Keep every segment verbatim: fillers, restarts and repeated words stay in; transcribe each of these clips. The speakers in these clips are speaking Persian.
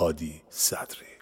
هادی صدری.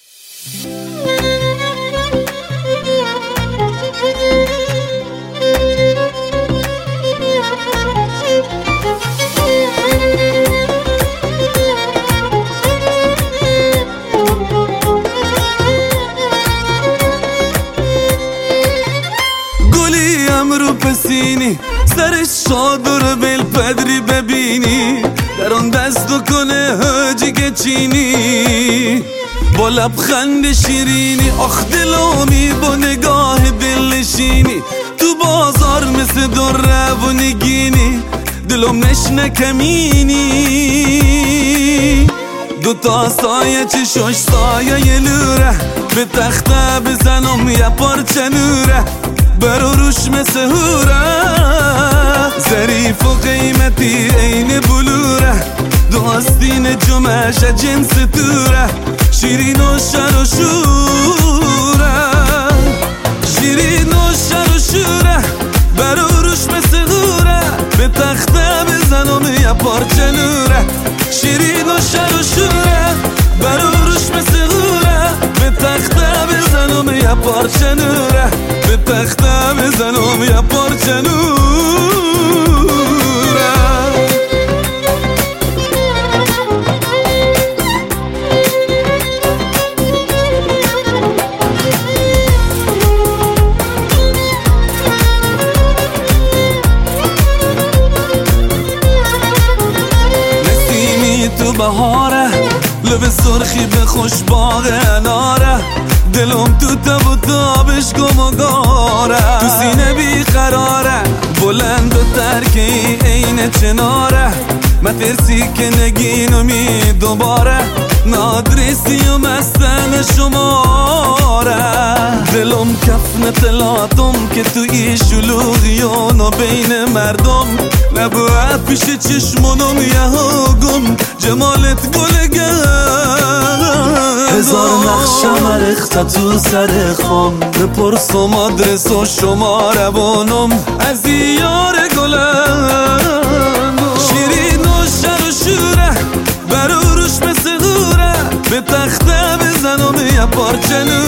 گلیم رو پسینی سرش شادر بیل پدری ببینی در آن دست و کنه هجی چینی با لبخند شیرینی آخ دلامی با نگاه دلشینی تو بازار مثل دره و نگینی دلم نشنه کمینی دوتا سایه چشاش سایه یه لوره به تخته بزنم یه پارچه نوره برو روش مثل هوره ظریف و قیمتی عین بلوره دو آستین جمعش جنس توره شیرین و شر و شوره شیرین و شر و شوره برو روش مثل هوره به تخته بزنم یه پارچه نوره شیرین و شر و شوره برو روش مثل هوره به تخته بزنم یه پارچه نوره به تخته بزنم یه پارچه نوره. نسیمی تو بهاره لب سرخی به خوش باغ اناره دلم تو تب و تابش گم و گاره تو سینه بیقراره بلند و ترکی عین چناره مترسی که نگینو می دوباره نادرسی و مستن شماره دلم کفن تلاتم که توی شلوغیانو بین مردم نباید پیش چشمونم یه گم جمالت گلگم هزار نقشم ریخته تو سر خم بپرسم آدرس و شماره بانم از یار گلم شیرین و شر و شوره برو روش مثل غوره به تخته بزنم یه پارچه نوره